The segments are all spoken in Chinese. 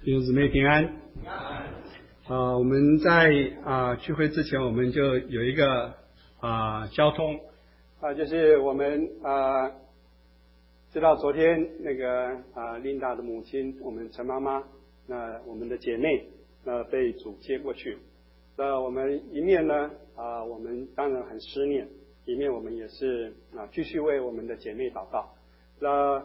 弟兄姊妹平安。我们在聚会之前，我们就有一个交通就是我们知道昨天那个琳达的母亲，我们陈妈妈，那我们的姐妹被主接过去。那我们一面呢我们当然很思念，一面我们也是继续为我们的姐妹祷告。那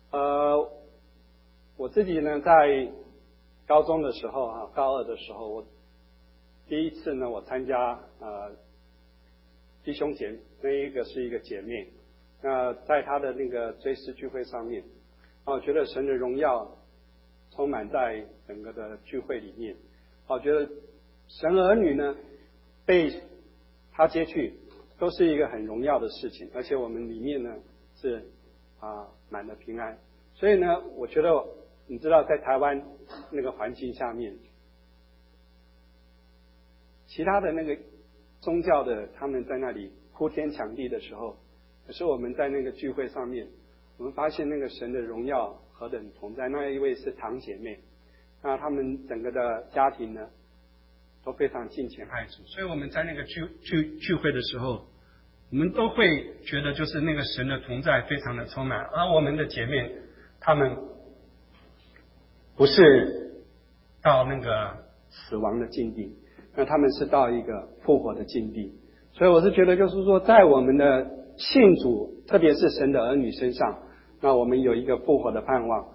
我自己呢在高中的时候高二的时候，我第一次呢我参加弟兄姐妹，那一个是一个姐妹，那在她的那个追思聚会上面，我觉得神的荣耀充满在整个的聚会里面，我觉得神儿女呢被她接去都是一个很荣耀的事情，而且我们里面呢是满了平安。所以呢我觉得你知道在台湾那个环境下面，其他的那个宗教的他们在那里呼天抢地的时候，可是我们在那个聚会上面，我们发现那个神的荣耀何等同在。那一位是堂姐妹，那他们整个的家庭呢都非常敬虔爱主，所以我们在那个聚会的时候，我们都会觉得就是那个神的同在非常的充满。而我们的姐妹她们不是到那个死亡的境地，那他们是到一个复活的境地。所以我是觉得就是说，在我们的信主，特别是神的儿女身上，那我们有一个复活的盼望。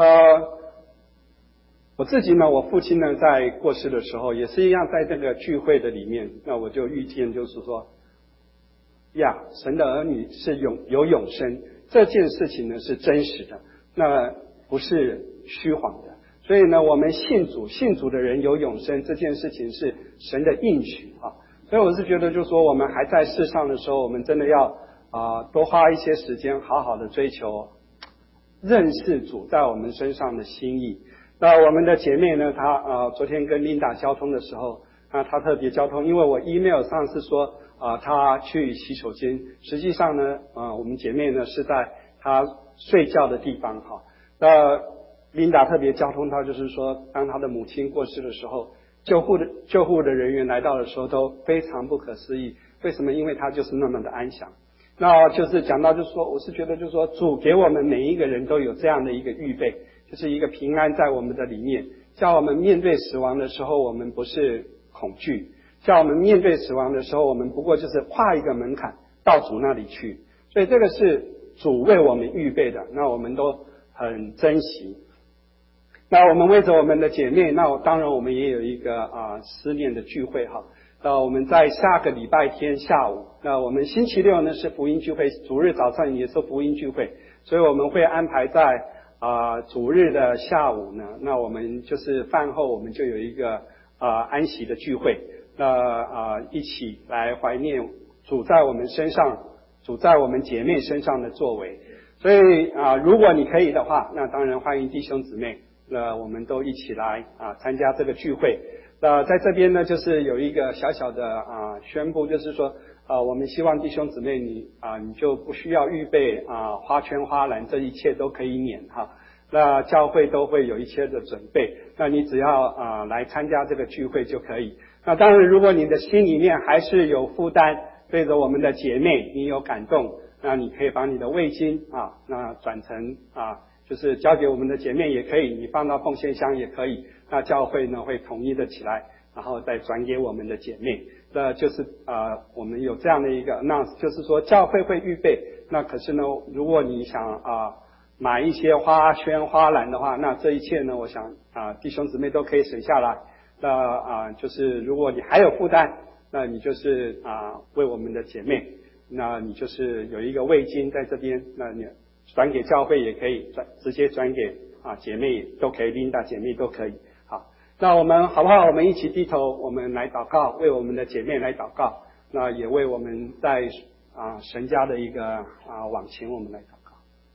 我自己呢，我父亲呢在过世的时候也是一样，在这个聚会的里面，那我就预见就是说神的儿女是有永生，这件事情呢是真实的，那不是虚晃的。所以呢我们信主的人有永生，这件事情是神的应许所以我是觉得就是说，我们还在世上的时候，我们真的要多花一些时间好好的追求认识主在我们身上的心意。那我们的姐妹呢，她昨天跟琳达交通的时候，她特别交通，因为我 email 上是说她去洗手间，实际上呢我们姐妹呢是在她睡觉的地方那琳达特别交通到，就是说当她的母亲过世的时候，救护的人员来到的时候都非常不可思议。为什么？因为她就是那么的安详。那就是讲到就是说，我是觉得就是说，主给我们每一个人都有这样的一个预备，就是一个平安在我们的里面，叫我们面对死亡的时候，我们不是恐惧，叫我们面对死亡的时候，我们不过就是跨一个门槛到主那里去。所以这个是主为我们预备的，那我们都很珍惜。那我们为着我们的姐妹，那当然我们也有一个思念的聚会那我们在下个礼拜天下午，那我们星期六呢是福音聚会，主日早上也是福音聚会，所以我们会安排在主日的下午呢，那我们就是饭后我们就有一个安息的聚会，那一起来怀念主在我们身上，主在我们姐妹身上的作为。所以如果你可以的话，那当然欢迎弟兄姊妹，那我们都一起来参加这个聚会。那在这边呢，就是有一个小小的宣布，就是说我们希望弟兄姊妹你就不需要预备花圈花篮，这一切都可以免那教会都会有一切的准备，那你只要来参加这个聚会就可以。那当然如果你的心里面还是有负担，对着我们的姐妹你有感动，那你可以把你的味精那转成就是交给我们的姐妹也可以，你放到奉献箱也可以，那教会呢会统一的起来，然后再转给我们的姐妹。那就是我们有这样的一个 announce， 就是说教会会预备，那可是呢如果你想买一些花圈花篮的话，那这一切呢我想弟兄姊妹都可以省下来。那就是如果你还有负担，那你就是为我们的姐妹，那你就是有一个味精在这边，那你转给教会也可以，直接转给姐妹都可以，琳达姐妹都可以。好，那我们好不好？我们一起低头，我们来祷告，为我们的姐妹来祷告，那也为我们在神家的一个往前我们来祷告。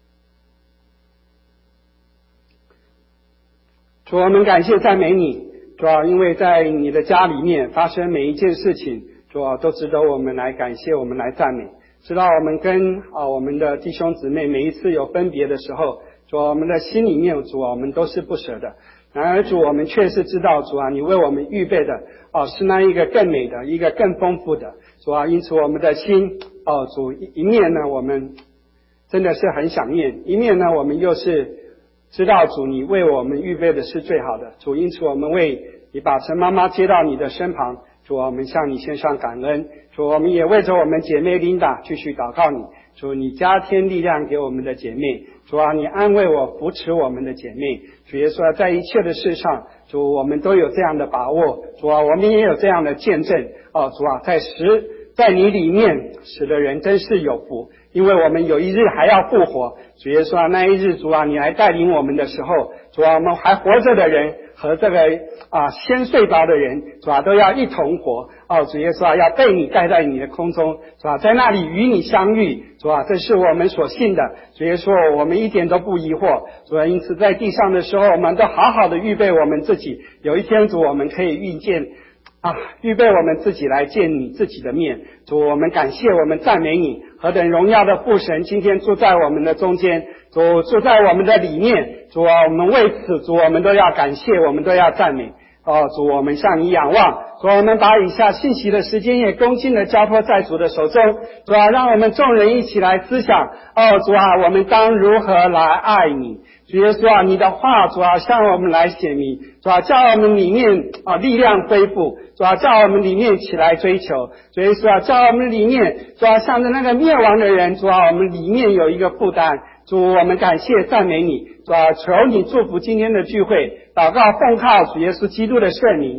主，我们感谢赞美你，主要因为在你的家里面发生每一件事情，主要都值得我们来感谢，我们来赞美。直到我们跟我们的弟兄姊妹每一次有分别的时候，主主啊，我们的心里面，主啊，我们都是不舍的。然而主，我们确实知道，主啊，你为我们预备的是那一个更美的，一个更丰富的。主啊，因此我们的心主一面呢，我们真的是很想念；一面呢，我们又是知道主你为我们预备的是最好的。主，因此我们为你把陈妈妈接到你的身旁，主啊，我们向你献上感恩。主，我们也为着我们姐妹琳达继续祷告你。主，你加添力量给我们的姐妹。主啊，你安慰我，扶持我们的姐妹。主耶稣啊，在一切的事上，主我们都有这样的把握。主啊，我们也有这样的见证。主啊，在你里面使的人真是有福，因为我们有一日还要复活。主耶稣啊，那一日主啊，你来带领我们的时候，主啊，我们还活着的人和这个先睡着的人，主啊，都要一同活。主耶稣啊，要被你带在你的空中，主啊，在那里与你相遇。主啊，这是我们所信的。主耶稣，我们一点都不疑惑。主啊，因此在地上的时候，我们都好好的预备我们自己，有一天主我们可以预备我们自己来见你自己的面。主，我们感谢，我们赞美你，何等荣耀的父神今天住在我们的中间，主住在我们的里面。主啊，我们为此，主我们都要感谢，我们都要赞美。主，我们向你仰望。主，我们把以下信息的时间也恭敬的交托在主的手中。主啊，让我们众人一起来思想。主啊，我们当如何来爱你？主耶稣啊，你的话，主啊，向我们来显明。主啊，叫我们里面力量恢复。主啊，叫我们里面起来追求。主耶稣啊，叫我们里面，主啊，向着那个灭亡的人，主啊，我们里面有一个负担。主，我们感谢赞美你。主啊，求你祝福今天的聚会，祷告奉靠主耶稣基督的圣名。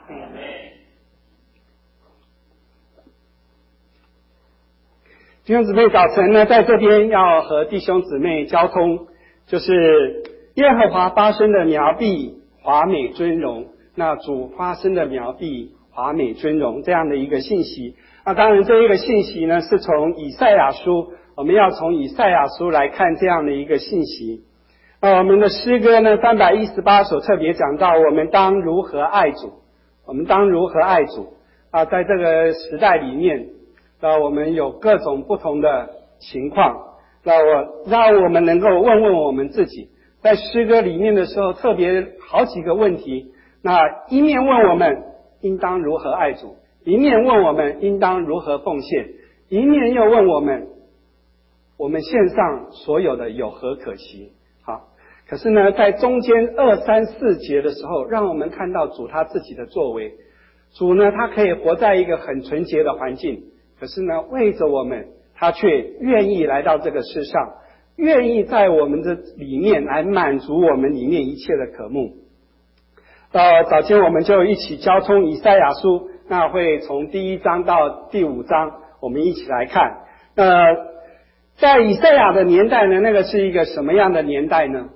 弟兄姊妹，早晨呢，在这边要和弟兄姊妹交通，就是耶和华发生的苗必华美尊荣，那主发生的苗必华美尊荣这样的一个信息。当然这一个信息呢，是从以赛亚书，我们要从以赛亚书来看这样的一个信息。我们的诗歌呢318首特别讲到我们当如何爱主，我们当如何爱主在这个时代里面，我们有各种不同的情况，让我们能够问问我们自己，在诗歌里面的时候特别好几个问题，那一面问我们应当如何爱主，一面问我们应当如何奉献，一面又问我们献上所有的有何可惜。好，可是呢，在中间2、3、4节的时候，让我们看到主他自己的作为。主呢，他可以活在一个很纯洁的环境，可是呢，为着我们，他却愿意来到这个世上，愿意在我们的里面来满足我们里面一切的渴慕。早间我们就一起交通以赛亚书，那会从第1章到第5章，我们一起来看。在以赛亚的年代呢，那个是一个什么样的年代呢？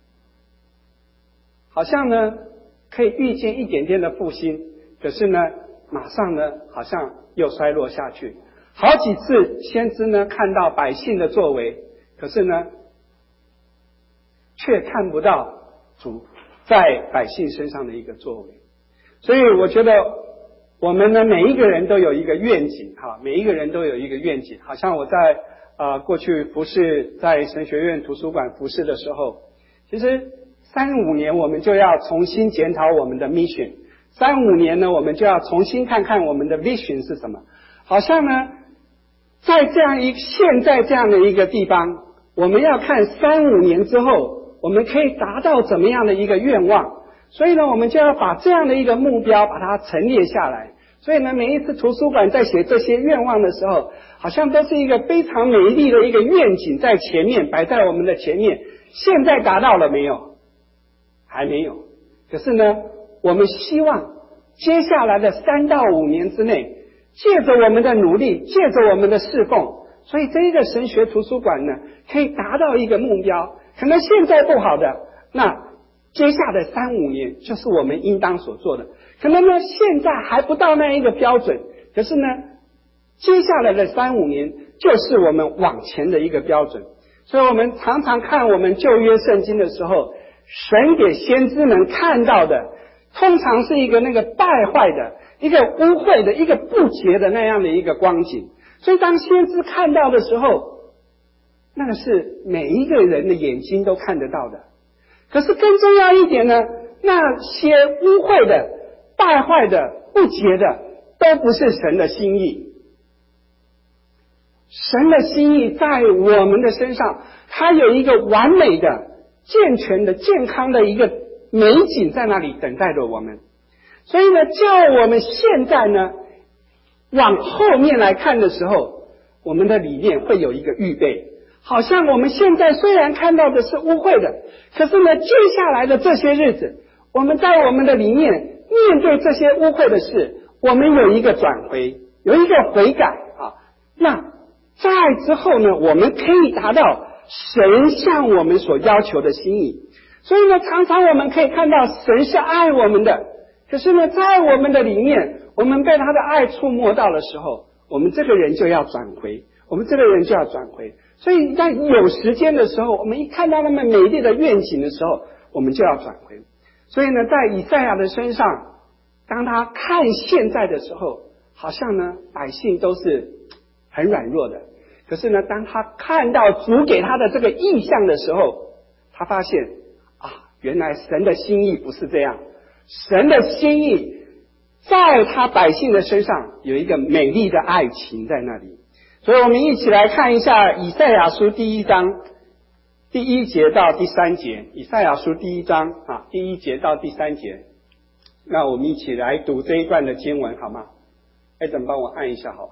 好像呢可以预见一点点的复兴，可是呢马上呢好像又衰落下去。好几次先知呢看到百姓的作为，可是呢却看不到主在百姓身上的一个作为。所以我觉得我们呢每一个人都有一个愿景，每一个人都有一个愿景。好像我在过去服侍在神学院图书馆服侍的时候，其实3、5年我们就要重新检讨我们的 mission， 3、5年呢我们就要重新看看我们的 vision 是什么。好像呢在现在这样的一个地方，我们要看3、5年之后我们可以达到怎么样的一个愿望，所以呢我们就要把这样的一个目标把它陈列下来。所以呢每一次图书馆在写这些愿望的时候，好像都是一个非常美丽的一个愿景在前面，摆在我们的前面。现在达到了没有？还没有。可是呢我们希望接下来的3到5年之内，借着我们的努力，借着我们的侍奉，所以这一个神学图书馆呢可以达到一个目标。可能现在不好的，那接下的3、5年就是我们应当所做的。可能呢现在还不到那一个标准，可是呢接下来的3、5年就是我们往前的一个标准。所以我们常常看我们旧约圣经的时候，神给先知们看到的通常是一个那个败坏的，一个污秽的，一个不洁的那样的一个光景。所以当先知看到的时候， 那个是每一个人的眼睛都看得到的。可是更重要一点呢，那些污秽的、败坏的、不洁的，都不是神的心意。神的心意在我们的身上，它有一个完美的、健全的、健康的一个美景在那里等待着我们。所以呢，叫我们现在呢往后面来看的时候，我们的里面会有一个预备。好像我们现在虽然看到的是污秽的，可是呢，接下来的这些日子，我们在我们的里面面对这些污秽的事，我们有一个转回，有一个悔改啊。那在之后呢，我们可以达到神向我们所要求的心意。所以呢，常常我们可以看到神是爱我们的，可是呢，在我们的里面，我们被他的爱触摸到的时候，我们这个人就要转回，我们这个人就要转回。所以在有时间的时候，我们一看到那么美丽的愿景的时候，我们就要转回。所以呢，在以赛亚的身上，当他看现在的时候，好像呢百姓都是很软弱的。可是呢，当他看到主给他的这个意象的时候，他发现啊，原来神的心意不是这样。神的心意在他百姓的身上有一个美丽的爱情在那里。所以我们一起来看一下以赛亚书第1章第1节到第3节。以赛亚书第1章第1节到第3节。那我们一起来读这一段的经文好吗？怎么帮我按一下好吗？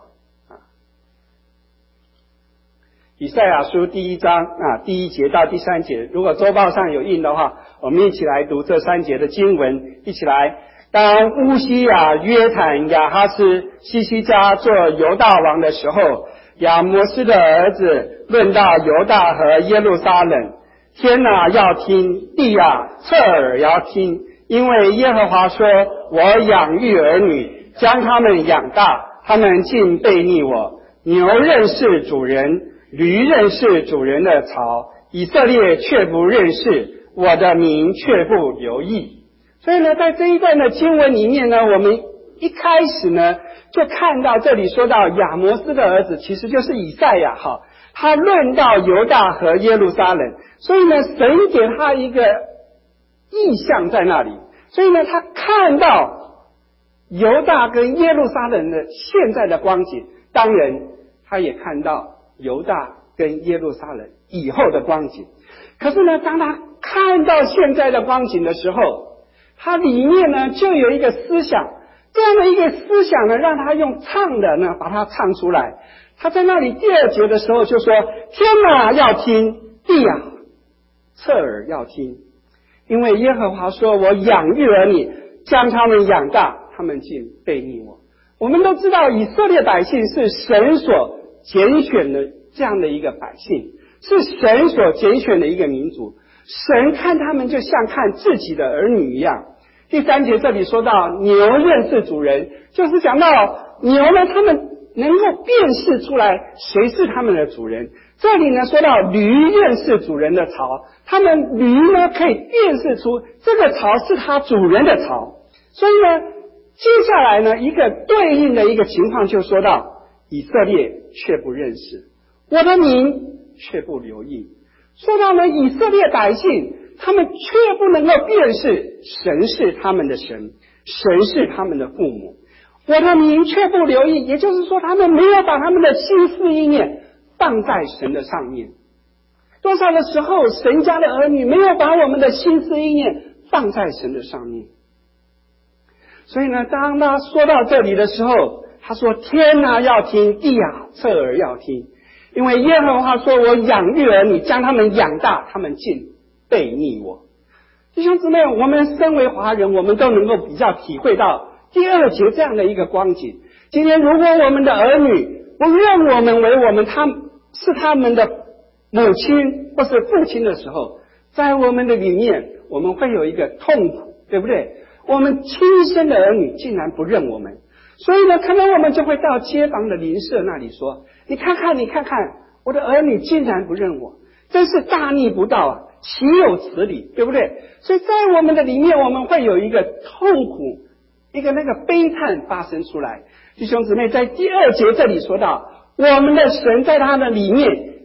以赛亚书第1章第1节到第3节。如果周报上有印的话，我们一起来读这3节的经文。一起来。当乌西雅、约坦、亚哈斯、西西家做犹大王的时候，亚摩斯的儿子论到犹大和耶路撒冷，天要听，地侧耳要听，因为耶和华说，我养育儿女，将他们养大，他们竟背逆我。牛认识主人，驴认识主人的槽，以色列却不认识，我的名却不留意。所以呢，在这一段的经文里面呢，我们一开始呢就看到这里说到亚摩斯的儿子其实就是以赛亚他论到犹大和耶路撒冷，所以呢神给他一个意象在那里，所以呢他看到犹大跟耶路撒冷的现在的光景，当然他也看到犹大跟耶路撒冷以后的光景。可是呢，当他看到现在的光景的时候，他里面呢就有一个思想，这样的一个思想呢，让他用唱的呢把它唱出来。他在那里第2节的时候就说，天要听，地侧耳要听，因为耶和华说，我养育儿女，将他们养大，他们竟背逆我。我们都知道以色列百姓是神所拣选的这样的一个百姓，是神所拣选的一个民族，神看他们就像看自己的儿女一样。第3节这里说到牛认识主人，就是讲到牛呢，他们能够辨识出来谁是他们的主人。这里呢说到驴认识主人的槽，他们驴呢可以辨识出这个槽是他主人的槽。所以呢，接下来呢一个对应的一个情况就说到以色列却不认识，我的名却不留意。说到呢以色列百姓，他们却不能够辨识神是他们的神，神是他们的父母，我的名却不留意，也就是说他们没有把他们的心思意念放在神的上面。多少的时候神家的儿女没有把我们的心思意念放在神的上面。所以呢，当他说到这里的时候，他说天要听，地侧耳要听，因为耶和华说，我养育儿女，将他们养大，他们竟背逆我。弟兄姊妹，我们身为华人，我们都能够比较体会到第2节这样的一个光景。今天如果我们的儿女不认我们为他们的母亲或是父亲的时候，在我们的里面我们会有一个痛苦，对不对？我们亲生的儿女竟然不认我们，所以呢，可能我们就会到街坊的邻舍那里说，你看看我的儿女竟然不认我，真是大逆不道啊，岂有此理，对不对？所以在我们的里面，我们会有一个痛苦，一个那个悲叹发生出来。弟兄姊妹，在第2节这里说到，我们的神在他的里面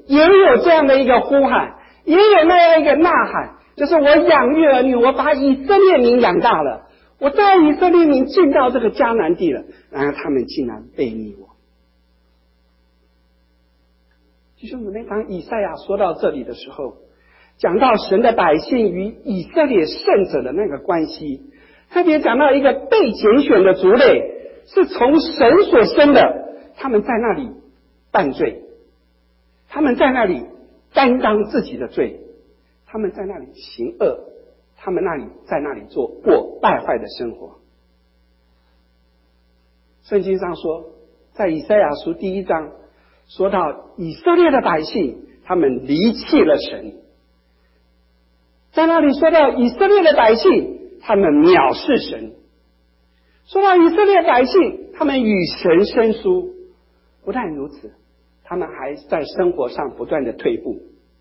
也有这样的一个呼喊，也有那样一个呐喊，就是我养育儿女，我把以色列民养大了，我带以色列民进到这个迦南地了，然而他们竟然背逆我。弟兄姊妹，当以赛亚说到这里的时候，讲到神的百姓与以色列圣者的那个关系，特别讲到一个被拣选的族类是从神所生的，他们在那里犯罪，他们在那里担当自己的罪，他们在那里行恶，他们在那里过败坏的生活。圣经上说，在以赛亚书第1章说到以色列的百姓，他们离弃了神，在那里说到以色列的百姓，他们藐视神，说到以色列百姓，他们与神生疏。不但如此，他们还在生活上不断的退步。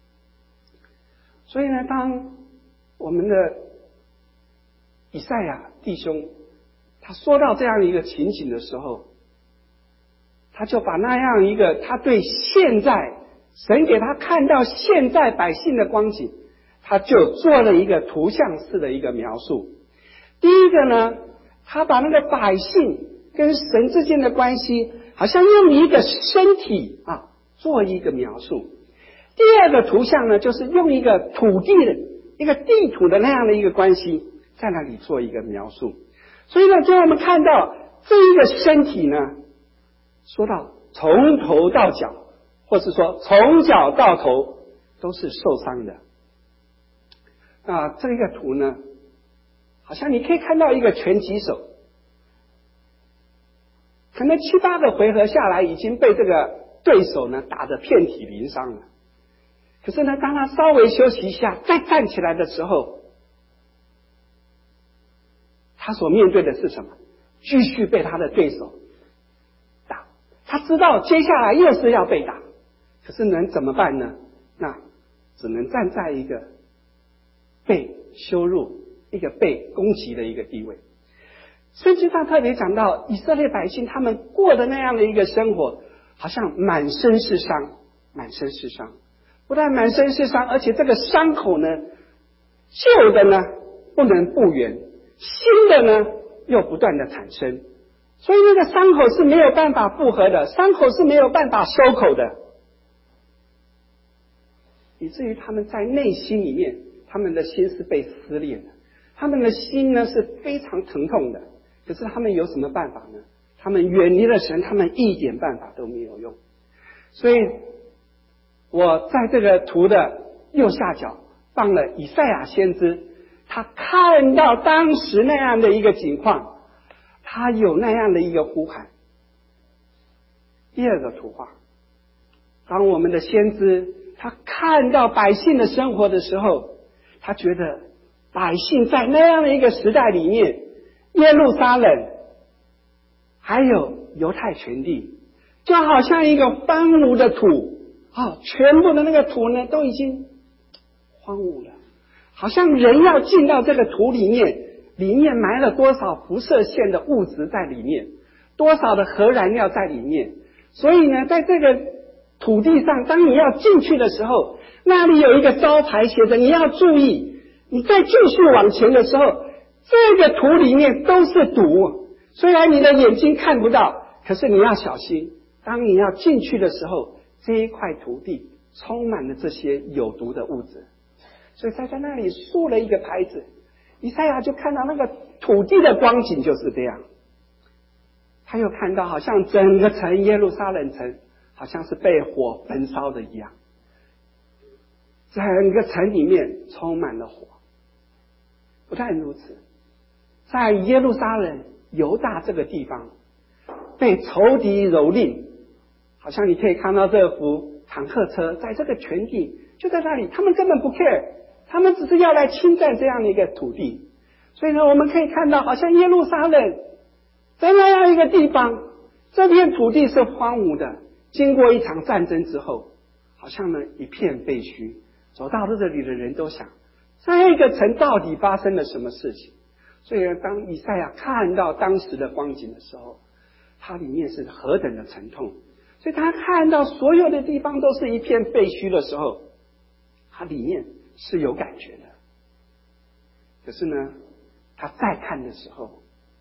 所以呢，当我们的以赛亚弟兄他说到这样一个情景的时候，他就把那样一个他对现在神给他看到现在百姓的光景，他就做了一个图像式的一个描述。第一个呢，他把那个百姓跟神之间的关系好像用一个身体做一个描述。第二个图像呢，就是用一个土地的一个地图的那样的一个关系在那里做一个描述。所以呢，就我们看到这一个身体呢，说到从头到脚，或是说从脚到头都是受伤的。这个图呢，好像你可以看到一个拳击手，可能7、8个回合下来已经被这个对手呢打得遍体鳞伤了。可是呢，当他稍微休息一下再站起来的时候，他所面对的是什么？继续被他的对手打，他知道接下来又是要被打，可是能怎么办呢？那只能站在一个被羞辱、一个被攻击的一个地位。圣经上特别讲到以色列百姓他们过的那样的一个生活，好像满身是伤，满身是伤。不但满身是伤，而且这个伤口呢，旧的呢不能复原，新的呢又不断的产生，所以那个伤口是没有办法复合的，伤口是没有办法收口的，以至于他们在内心里面，他们的心是被撕裂的，他们的心呢是非常疼痛的。可是他们有什么办法呢？他们远离了神，他们一点办法都没有用。所以我在这个图的右下角放了以赛亚先知，他看到当时那样的一个景况，他有那样的一个呼喊。第二个图画，当我们的先知他看到百姓的生活的时候，他觉得百姓在那样的一个时代里面，耶路撒冷还有犹太全地就好像一个荒芜的土，全部的那个土呢都已经荒芜了，好像人要进到这个土里面，里面埋了多少辐射线的物质在里面，多少的核燃料在里面。所以呢，在这个土地上，当你要进去的时候，那里有一个招牌写着你要注意，你再继续往前的时候，这个土里面都是毒，虽然你的眼睛看不到，可是你要小心，当你要进去的时候，这一块土地充满了这些有毒的物质。所以在那里竖了一个牌子，以赛亚就看到那个土地的光景就是这样。他又看到好像整个城耶路撒冷城好像是被火焚烧的一样，整个城里面充满了火。不但如此，在耶路撒冷犹大这个地方被仇敌蹂躏，好像你可以看到这幅坦克车在这个全地就在那里，他们根本不 care， 他们只是要来侵占这样的一个土地。所以呢，我们可以看到好像耶路撒冷在那样一个地方，这片土地是荒芜的，经过一场战争之后，好像呢一片废墟，走到这里的人都想这个城到底发生了什么事情。所以当以赛亚看到当时的光景的时候，他里面是何等的沉痛。 所以他看到所有的地方都是一片废墟的时候，他里面是有感觉的。可是呢，他再看的时候，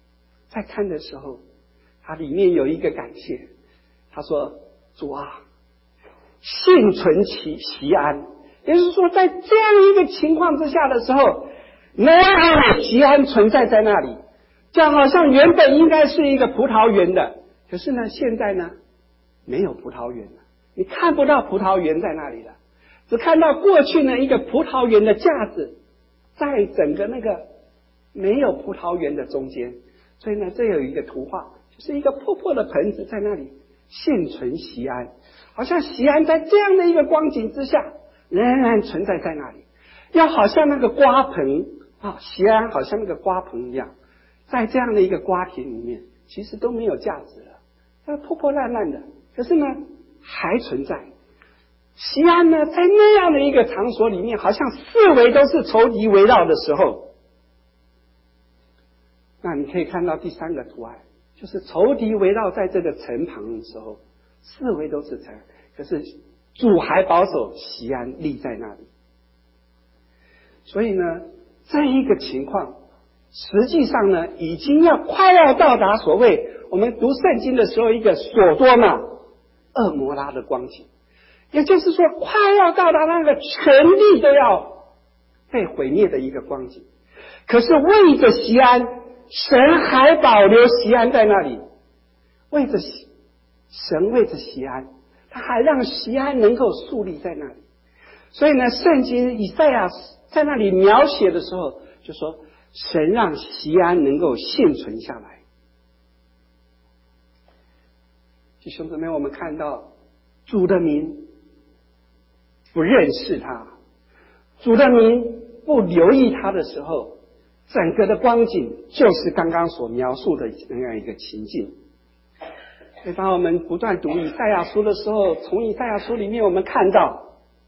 他里面有一个感谢，他说：“主啊，幸存其安。”也就是说，在这样一个情况之下的时候，能有其安存在在那里，就好像原本应该是一个葡萄园的，可是呢，现在呢，没有葡萄园了，你看不到葡萄园在那里了，只看到过去呢一个葡萄园的架子，在整个那个没有葡萄园的中间，所以呢，这有一个图画，就是一个破破的盆子在那里现存锡安，好像锡安在这样的一个光景之下，仍然存在在那里，要好像那个瓜棚啊，锡安好像那个瓜棚一样，在这样的一个瓜田里面，其实都没有价值了，它破破烂烂的，可是呢，还存在。锡安呢，在那样的一个场所里面，好像四围都是仇敌围绕的时候，那你可以看到第三个图案，就是仇敌围绕在这个城旁的时候，四围都是城，可是主还保守锡安立在那里。所以呢，这一个情况实际上呢，已经快要到达所谓我们读圣经的时候一个所多玛、蛾摩拉的光景，也就是说快要到达那个全地都要被毁灭的一个光景。可是为着锡安，神还保留锡安在那里，为着锡安，他还让锡安能够树立在那里。所以呢，圣经以赛亚在那里描写的时候就说，神让锡安能够现存下来。弟兄姊妹，我们看到主的民不认识他，主的民不留意他的时候，整个的光景就是刚刚所描述的那样一个情境。所以当我们不断读以赛亚书的时候，从以赛亚书里面我们看到，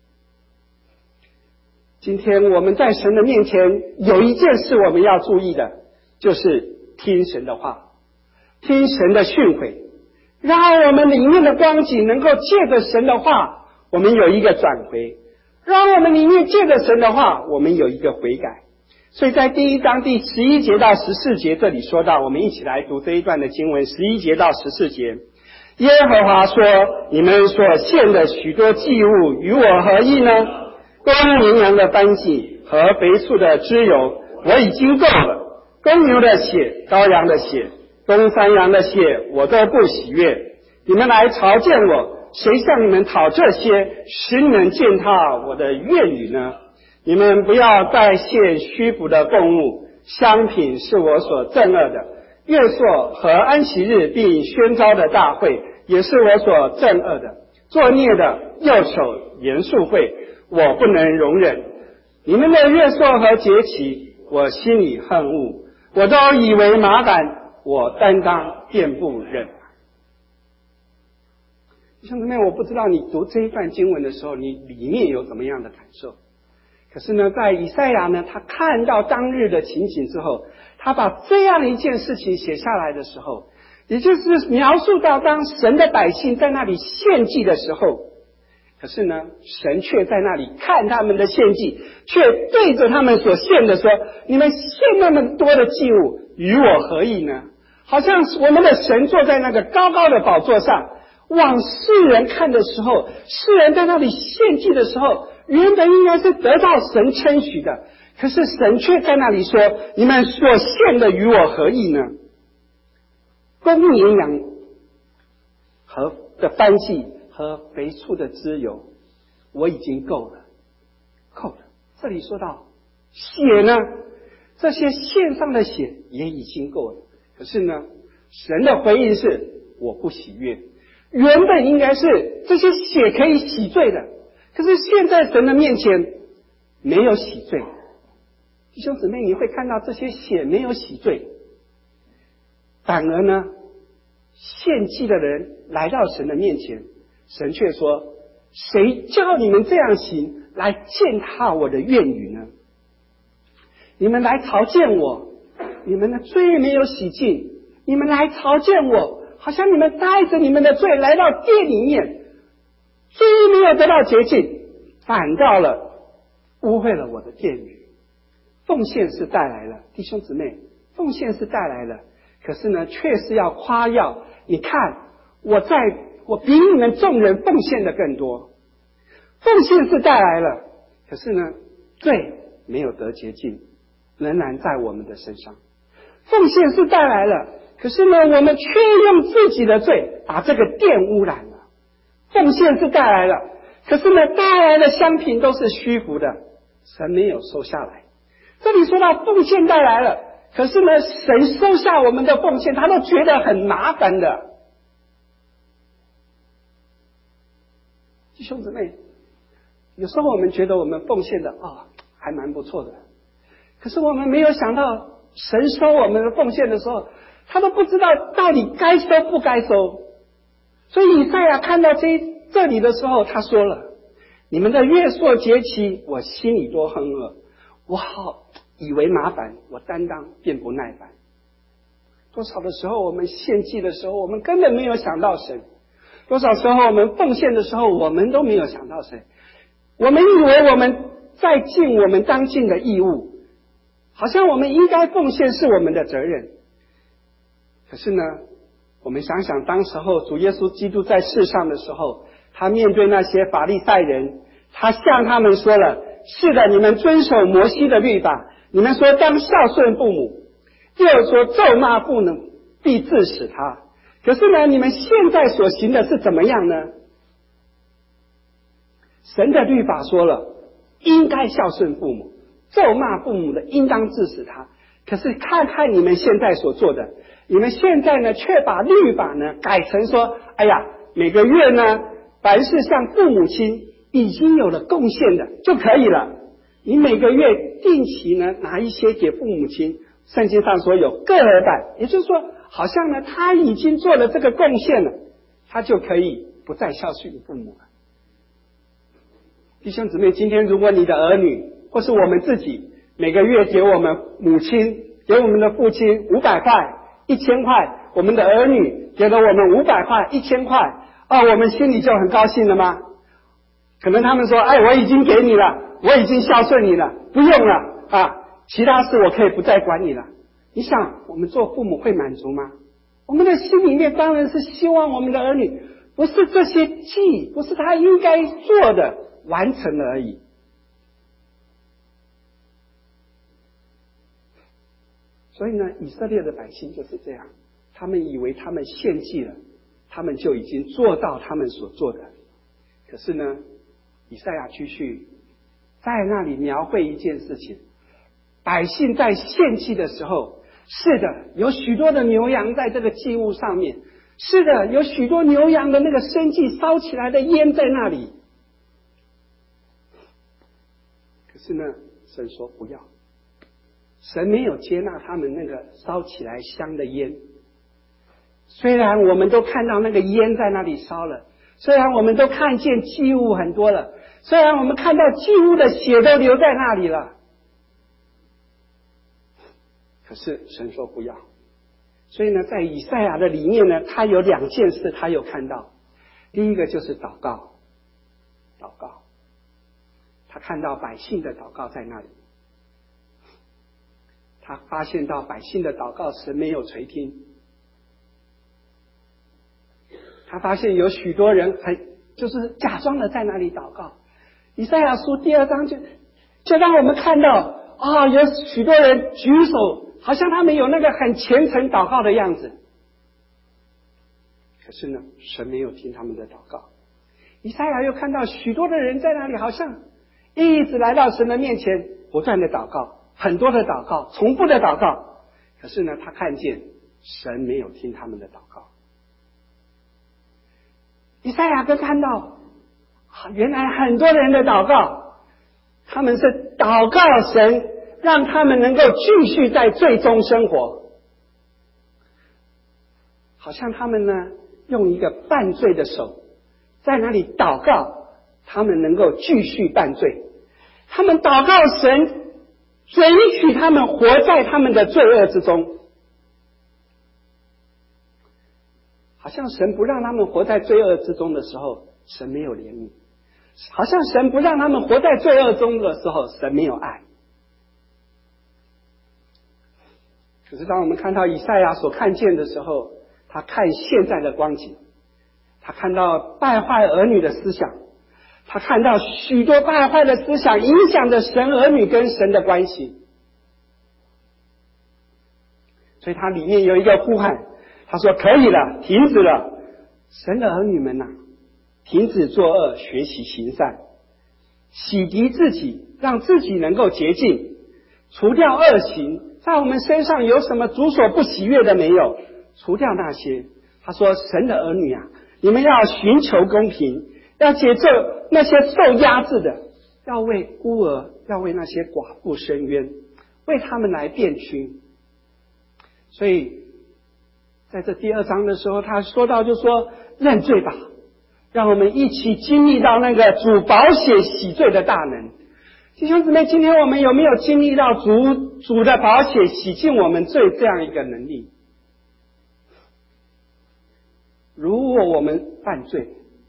今天我们在神的面前有一件事我们要注意的，就是听神的话，听神的训诲，让我们里面的光景能够借着神的话，我们有一个转回，让我们里面借着神的话，我们有一个悔改。所以在第1章第11节到14节这里说到，我们一起来读这一段的经文，11节到14节。耶和华说：你们所献的许多祭物与我何异呢？公绵羊的燔祭和肥畜的脂油我已经够了，公牛的血、羔羊的血、公山羊的血我都不喜悦。你们来朝见我，谁向你们讨这些，使你们践踏我的院宇呢？你们不要再献虚浮的供物，香品是我所憎恶的，月朔和安息日并宣召的大会也是我所憎恶的，作孽的右手严肃会我不能容忍。你们的月朔和节期我心里恨恶，我都以为麻烦，我担当便不忍。弟兄姊妹，我不知道你读这一段经文的时候，你里面有怎么样的感受。可是呢，在以赛亚呢，他看到当日的情景之后，他把这样一件事情写下来的时候，也就是描述到当神的百姓在那里献祭的时候，可是呢，神却在那里看他们的献祭，却对着他们所献的说：你们献那么多的祭物，与我何异呢？好像我们的神坐在那个高高的宝座上，往世人看的时候，世人在那里献祭的时候，原本应该是得到神称许的，可是神却在那里说：你们所献的与我何异呢？公绵羊和的燔祭和肥畜的脂油我已经够了。这里说到血呢，这些献上的血也已经够了，可是呢，神的回应是我不喜悦。原本应该是这些血可以洗罪的，可是现在神的面前没有洗罪。弟兄姊妹，你会看到这些血没有洗罪，反而呢，献祭的人来到神的面前，神却说：谁叫你们这样行，来践踏我的院宇呢？你们来朝见我，你们的罪没有洗净，你们来朝见我， 好像你们带着你们的罪来到殿里面，罪没有得到洁净，反倒了污秽了我的殿宇。奉献是带来了，弟兄姊妹，奉献是带来了，可是呢，却是要夸耀。你看，我比你们众人奉献的更多。奉献是带来了，可是呢，罪没有得洁净，仍然在我们的身上。奉献是带来了，可是呢，我们却用自己的罪把这个殿污染了。奉献是带来了，可是呢，带来的香品都是虚浮的，神没有收下来。这里说到奉献带来了，可是呢，神收下我们的奉献，他都觉得很麻烦的。弟兄姊妹，有时候我们觉得我们奉献的还蛮不错的，可是我们没有想到神收我们的奉献的时候，他都不知道到底该收不该收。所以以赛亚看到这里的时候，他说了：你们的月朔节期，我心里多恨恶，我好以为麻烦，我担当便不耐烦。多少的时候我们献祭的时候，我们根本没有想到神；多少时候我们奉献的时候，我们都没有想到神。我们以为我们在尽我们当尽的义务，好像我们应该奉献是我们的责任。可是呢，我们想想当时候主耶稣基督在世上的时候，他面对那些法利赛人，他向他们说了：是的，你们遵守摩西的律法，你们说当孝顺父母，又说咒骂父母必治死他。可是呢，你们现在所行的是怎么样呢？神的律法说了，应该孝顺父母，咒骂父母的应当治死他。可是看看你们现在所做的，你们现在呢，却把律法呢改成说，哎呀，每个月呢，凡是向父母亲已经有了贡献的就可以了。你每个月定期呢拿一些给父母亲，圣经上说有各额版，也就是说，好像呢他已经做了这个贡献了，他就可以不再孝顺父母了。弟兄姊妹，今天如果你的儿女或是我们自己每个月给我们母亲、给我们的父亲500块、1000块，我们的儿女给了我们500块、1000块，我们心里就很高兴了吗？可能他们说：哎，我已经给你了，我已经孝顺你了，不用了其他事我可以不再管你了。你想，我们做父母会满足吗？我们的心里面当然是希望我们的儿女不是这些祭，不是他应该做的完成了而已。所以呢，以色列的百姓就是这样，他们以为他们献祭了，他们就已经做到他们所做的。可是呢，以赛亚继续在那里描绘一件事情，百姓在献祭的时候，是的，有许多的牛羊在这个祭物上面，是的，有许多牛羊的那个生祭烧起来的烟在那里。可是呢，神说不要，神没有接纳他们那个烧起来香的烟。虽然我们都看到那个烟在那里烧了，虽然我们都看见祭物很多了，虽然我们看到祭物的血都流在那里了，可是神说不要。所以呢，在以赛亚的里面呢，他有2件事他有看到。第一个就是祷告，他看到百姓的祷告在那里，他发现到百姓的祷告神没有垂听，他发现有许多人就是假装的在那里祷告。以赛亚书第2章就让我们看到有许多人举手，好像他们有那个很虔诚祷告的样子。可是呢，神没有听他们的祷告。以赛亚又看到许多的人在那里，好像一直来到神的面前，不断的祷告，很多的祷告，重复的祷告。可是呢，他看见神没有听他们的祷告。以赛亚更看到原来很多人的祷告，他们是祷告神让他们能够继续在罪中生活，好像他们呢用一个犯罪的手在那里祷告，他们能够继续犯罪。他们祷告神准许他们活在他们的罪恶之中， 好像神不让他们活在罪恶之中的时候，神没有怜悯；好像神不让他们活在罪恶中的时候，神没有爱。可是当我们看到以赛亚所看见的时候，他看现在的光景，他看到败坏儿女的思想，他看到许多败坏的思想影响着神儿女跟神的关系，所以他里面有一个呼喊，他说可以了，停止了，神的儿女们啊，停止作恶，学习行善，洗涤自己，让自己能够洁净，除掉恶行，在我们身上有什么主所不喜悦的没有，除掉那些。他说神的儿女啊，你们要寻求公平，要解救那些受压制的，要为孤儿，要为那些寡妇伸冤，为他们来辩屈。所以在这第2章的时候，他说到就说认罪吧，让我们一起经历到那个主宝血洗罪的大能。弟兄姊妹，今天我们有没有经历到主的宝血洗净我们罪这样一个能力？如果我们犯罪，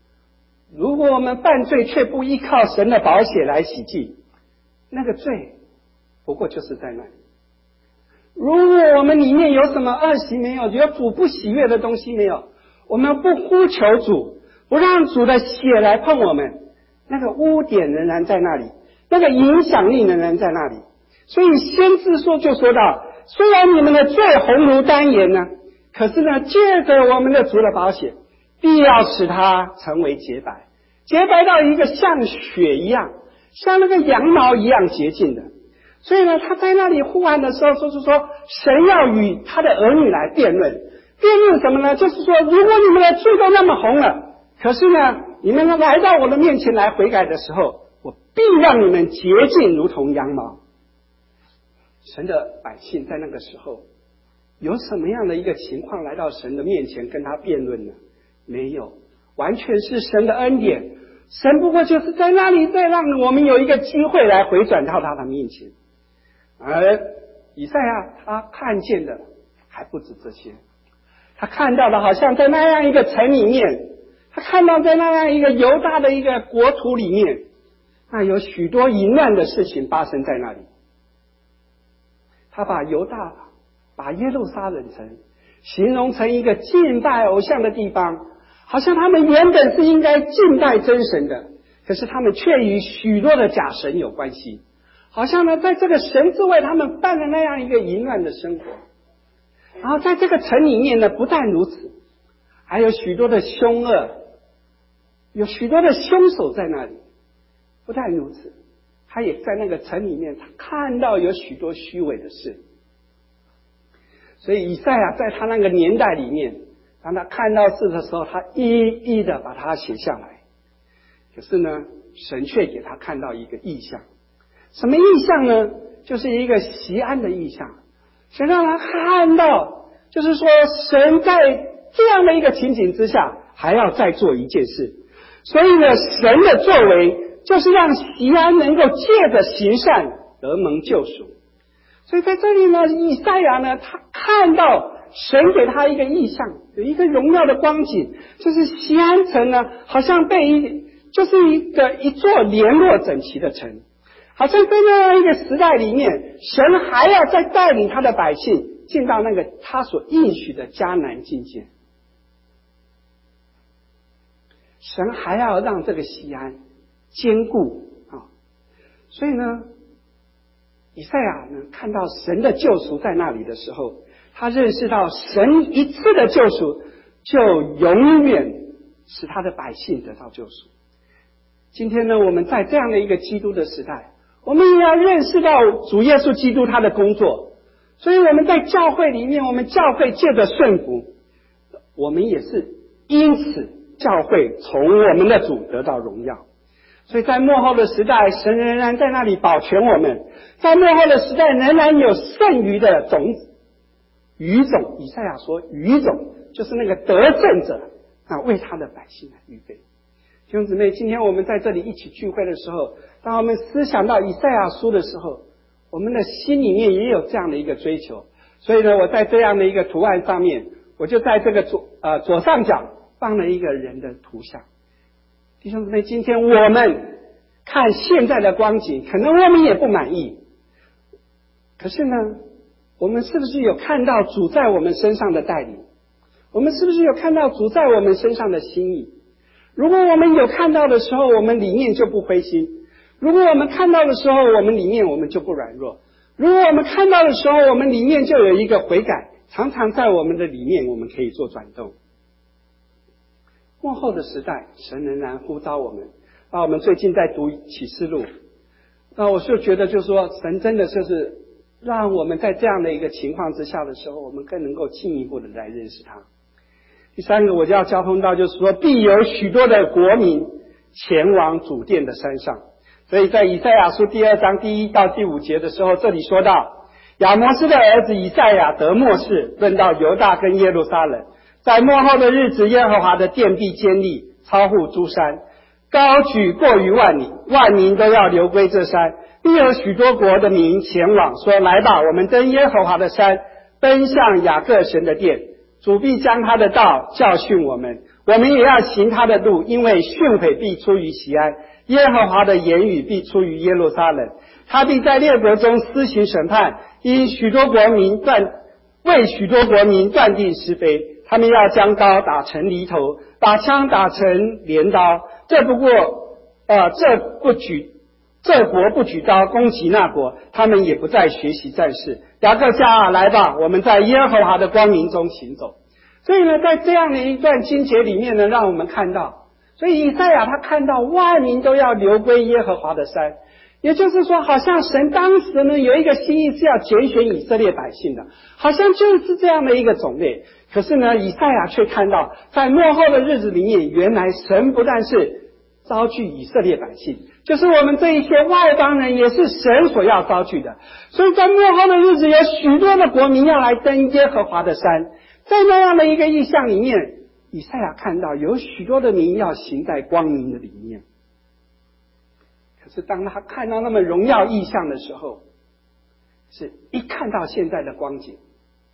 却不依靠神的宝血来洗净，那个罪不过就是在那里。如果我们里面有什么恶行没有，有主不喜悦的东西没有，我们不呼求主，不让主的血来碰我们，那个污点仍然在那里，那个影响力仍然在那里。所以先知说就说到，虽然你们的罪红如丹颜呢，可是呢，借着我们的主的宝血，必要使它成为洁白，洁白到一个像雪一样，像那个羊毛一样洁净的。所以呢，他在那里呼喊的时候，就是说神要与他的儿女来辩论。辩论什么呢？就是说，如果你们的罪都那么红了，可是呢，你们来到我的面前来悔改的时候，我必让你们洁净如同羊毛。神的百姓在那个时候有什么样的一个情况来到神的面前跟他辩论呢？没有，完全是神的恩典。神不过就是在那里再让我们有一个机会来回转到他的面前。而以赛亚他看见的还不止这些，他看到的好像在那样一个城里面，他看到在那样一个犹大的一个国土里面，那有许多淫乱的事情发生在那里。他把犹大，把耶路撒冷城形容成一个敬拜偶像的地方，好像他们原本是应该敬拜真神的，可是他们却与许多的假神有关系，好像呢在这个神之外他们办了那样一个淫乱的生活。然后在这个城里面呢，不但如此，还有许多的凶恶，有许多的凶手在那里。不但如此，他也在那个城里面，他看到有许多虚伪的事。所以以赛亚在他那个年代里面，当他看到事的时候，他一一的把它写下来。可是呢，神却给他看到一个异象。什么异象呢？就是一个锡安的异象。神让他看到，就是说神在这样的一个情景之下还要再做一件事。所以呢，神的作为就是让锡安能够借着行善得蒙救赎。所以在这里呢，以赛亚呢，他看到神给他一个异象，有一个荣耀的光景，就是锡安城呢，好像就是一座联络整齐的城，好像在那样一个时代里面，神还要再带领他的百姓进到那个他所应许的迦南境界。神还要让这个锡安坚固啊，所以呢，以赛亚呢看到神的救赎在那里的时候，他认识到神一次的救赎就永远使他的百姓得到救赎。今天呢，我们在这样的一个基督的时代，我们也要认识到主耶稣基督他的工作。所以我们在教会里面，我们教会借着顺服，我们也是因此教会从我们的主得到荣耀。所以在末后的时代，神仍然在那里保全我们，在末后的时代仍然有剩余的种子，余种。以赛亚说余种就是那个得胜者啊，为他的百姓来预备。弟兄姊妹，今天我们在这里一起聚会的时候，当我们思想到以赛亚书的时候，我们的心里面也有这样的一个追求。所以呢，我在这样的一个图案上面， 我就在这个左上角放了一个人的图像。弟兄姊妹，今天我们看现在的光景，可能我们也不满意，可是呢，我们是不是有看到主在我们身上的带领？我们是不是有看到主在我们身上的心意？如果我们有看到的时候，我们里面就不灰心；如果我们看到的时候，我们里面我们就不软弱；如果我们看到的时候，我们里面就有一个悔改，常常在我们的里面我们可以做转动。末后的时代，神仍然呼召我们。我们最近在读启示录，那我就觉得就是说，神真的就是让我们在这样的一个情况之下的时候，我们更能够进一步的来认识他。第三个我就要交通到，就是说必有许多的国民前往主殿的山上。所以在以赛亚书第2章第1到第5节的时候，这里说到亚摩斯的儿子以赛亚得默示，论到犹大跟耶路撒冷，在末后的日子，耶和华的殿必坚立，超乎诸山，高举过于万里，万民都要流归这山。必有许多国的民前往，说来吧，我们登耶和华的山，奔向雅各神的殿。主必将他的道教训我们，我们也要行他的路，因为训诲必出于锡安，耶和华的言语必出于耶路撒冷。他必在列国中施行审判，为许多国民断定是非。他们要将刀打成犁头，把枪打成镰刀。这国不举刀攻击那国，他们也不再学习战事。雅各家啊，来吧，我们在耶和华的光明中行走。所以呢，在这样的一段经节里面呢，让我们看到，所以以赛亚他看到万民都要流归耶和华的山，也就是说，好像神当时呢有一个心意是要拣选以色列百姓的，好像就是这样的一个种类。可是呢，以赛亚却看到，在末后的日子里面，原来神不但是招聚以色列百姓，就是我们这一些外邦人也是神所要招聚的。所以在末后的日子，有许多的国民要来登耶和华的山。在那样的一个意象里面，以赛亚看到有许多的民要行在光明的里面。可是当他看到那么荣耀意象的时候，是一看到现在的光景，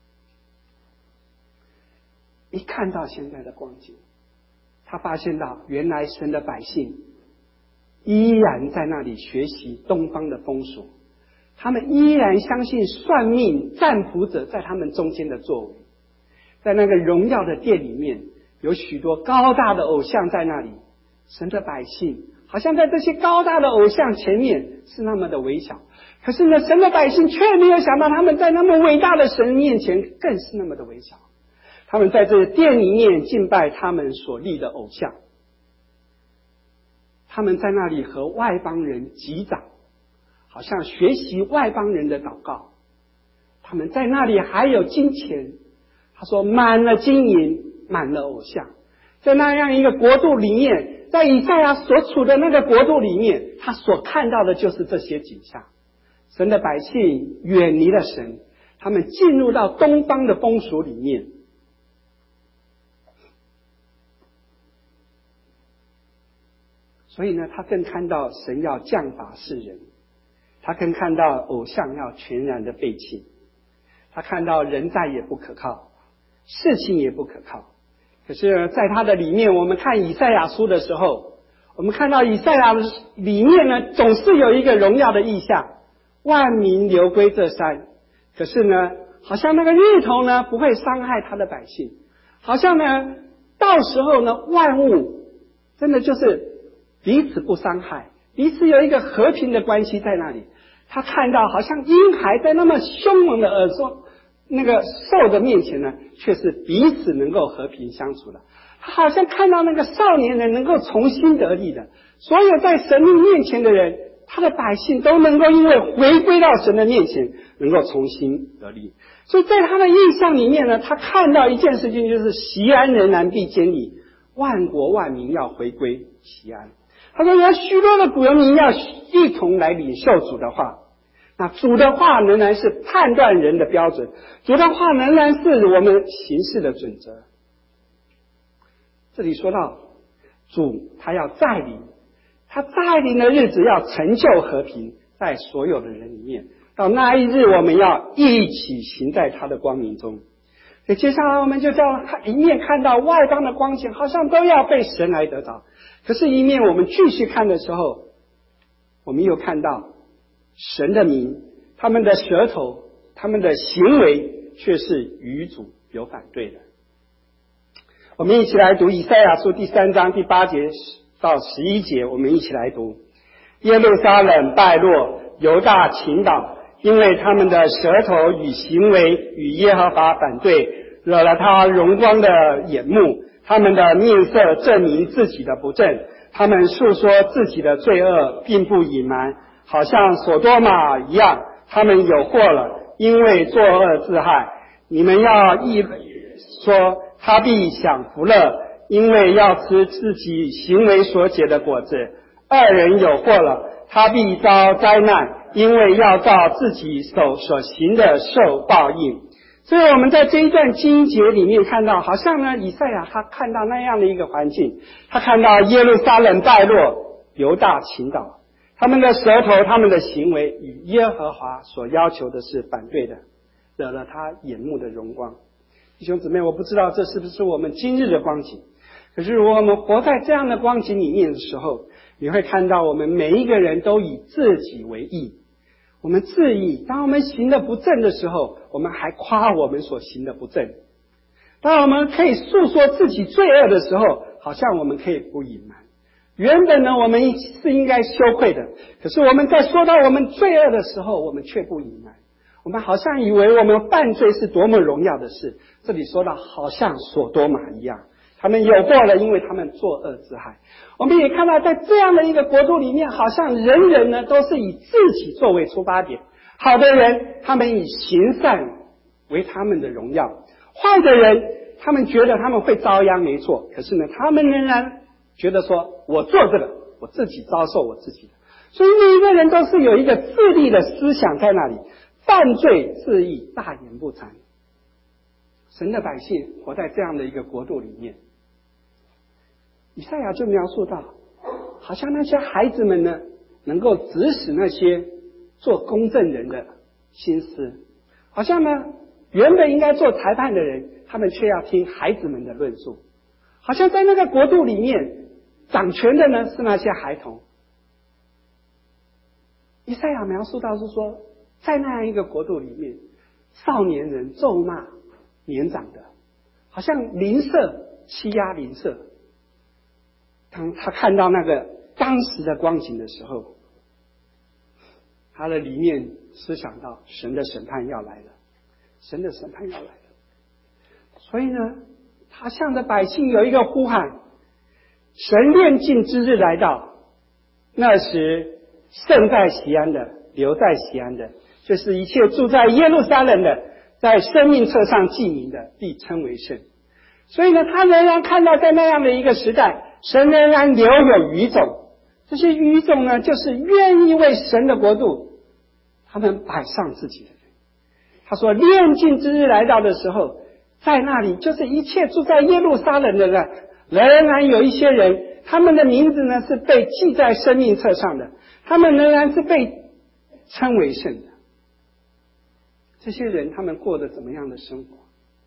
他发现到原来神的百姓依然在那里学习东方的风俗，他们依然相信算命占卜者在他们中间的作为。在那个荣耀的殿里面，有许多高大的偶像在那里，神的百姓好像在这些高大的偶像前面是那么的微小，可是呢，神的百姓却没有想到他们在那么伟大的神面前更是那么的微小。他们在这个殿里面敬拜他们所立的偶像，他们在那里和外邦人击掌，好像学习外邦人的祷告。他们在那里还有金钱，他说满了金银，满了偶像。在那样一个国度里面，在以赛亚所处的那个国度里面，他所看到的就是这些景象。神的百姓远离了神，他们进入到东方的风俗里面。所以呢，他更看到神要降罚世人，他更看到偶像要全然的背弃，他看到人再也不可靠，事情也不可靠。可是呢，在他的里面，我们看以赛亚书的时候，我们看到以赛亚里面呢，总是有一个荣耀的意象，万民流归这山。可是呢，好像那个日头呢不会伤害他的百姓，好像呢到时候呢万物真的就是彼此不伤害，彼此有一个和平的关系在那里。他看到好像婴孩在那么凶猛的那个兽的面前呢，却是彼此能够和平相处的。他好像看到那个少年人能够重新得力的，所有在神面前的人，他的百姓都能够因为回归到神的面前，能够重新得力。所以在他的印象里面呢，他看到一件事情，就是锡安仍然必坚立，万国万民要回归锡安。他说有许多的国民要一同来领受主的话，那主的话仍然是判断人的标准，主的话仍然是我们行事的准则。这里说到主他要再临，他再临的日子要成就和平在所有的人里面，到那一日我们要一起行在他的光明中。 接下来我们就这样一面看到外邦的光景好像都要被神来得着，可是一面我们继续看的时候，我们又看到神的名，他们的舌头，他们的行为却是与主有反对的。我们一起来读以赛亚书第3章第8节到11节，我们一起来读。耶路撒冷败落，犹大倾倒，因为他们的舌头与行为与耶和华反对，惹了他荣光的眼目。他们的面色证明自己的不正，他们述说自己的罪恶，并不隐瞒，好像所多玛一样。他们有祸了，因为作恶自害。你们要议说，他必享福乐，因为要吃自己行为所结的果子。二人有祸了，他必遭灾难，因为要照自己手所行的受报应。所以我们在这一段经节里面看到，好像呢以赛亚他看到那样的一个环境，他看到耶路撒冷败落，犹大倾倒，他们的舌头，他们的行为与耶和华所要求的是反对的，惹了他眼目的荣光。弟兄姊妹，我不知道这是不是我们今日的光景，可是如果我们活在这样的光景里面的时候，你会看到我们每一个人都以自己为义，我们自义。当我们行的不正的时候，我们还夸我们所行的不正。当我们可以诉说自己罪恶的时候，好像我们可以不隐瞒。原本呢，我们是应该羞愧的，可是我们在说到我们罪恶的时候，我们却不隐瞒。我们好像以为我们犯罪是多么荣耀的事，这里说到好像所多玛一样，他们有祸了，因为他们作恶自害。我们也看到在这样的一个国度里面，好像人人呢都是以自己作为出发点，好的人他们以行善为他们的荣耀，坏的人他们觉得他们会遭殃没错，可是呢他们仍然觉得说我做这个我自己遭受我自己的。所以每一个人都是有一个自利的思想在那里，犯罪自义，大言不惭。神的百姓活在这样的一个国度里面，以赛亚就描述到，好像那些孩子们呢，能够指使那些做公正人的心思，好像呢，原本应该做裁判的人，他们却要听孩子们的论述，好像在那个国度里面，掌权的呢是那些孩童。以赛亚描述到是说，在那样一个国度里面，少年人咒骂年长的，好像邻舍欺压邻舍。当他看到那个当时的光景的时候，他的里面思想到神的审判要来了，神的审判要来了。所以呢，他向着百姓有一个呼喊，神炼尽之日来到，那时圣在锡安的，留在锡安的，就是一切住在耶路撒冷的，在生命册上记名的，必称为圣。所以呢，他仍然看到在那样的一个时代，神仍然留有余种，这些余种呢，就是愿意为神的国度，他们摆上自己的人。他说炼尽之日来到的时候，在那里就是一切住在耶路撒冷的人，仍然有一些人，他们的名字呢是被记在生命册上的，他们仍然是被称为圣的。这些人他们过得怎么样的生活？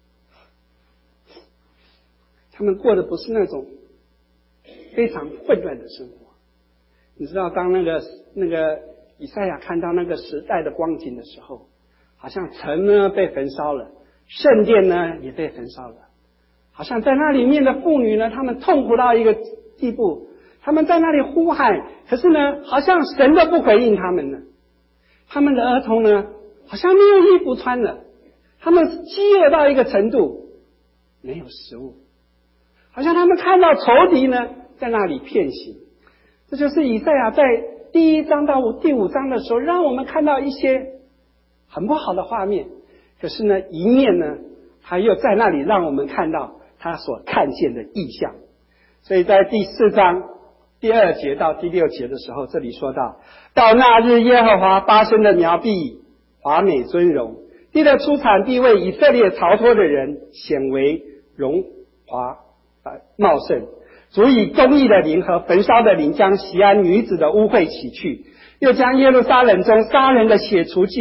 他们过的不是那种非常混乱的生活。你知道，当那个以赛亚看到那个时代的光景的时候，好像城呢被焚烧了，圣殿呢也被焚烧了，好像在那里面的妇女呢，她们痛苦到一个地步，她们在那里呼喊，可是呢，好像神都不回应他们呢。他们的儿童呢，好像没有衣服穿了，他们饥饿到一个程度，没有食物。好像他们看到仇敌呢在那里骗行。这就是以赛亚在第1章到第5章的时候，让我们看到一些很不好的画面，可是呢一面呢他又在那里让我们看到他所看见的异象。所以在第4章第2节到第6节的时候，这里说到那日耶和华发生的苗必华美尊荣，地的出产必为以色列逃脱的人显为荣华茂盛，主以公义的灵和焚烧的灵将锡安女子的污秽洗去，又将耶路撒冷中杀人的血除尽，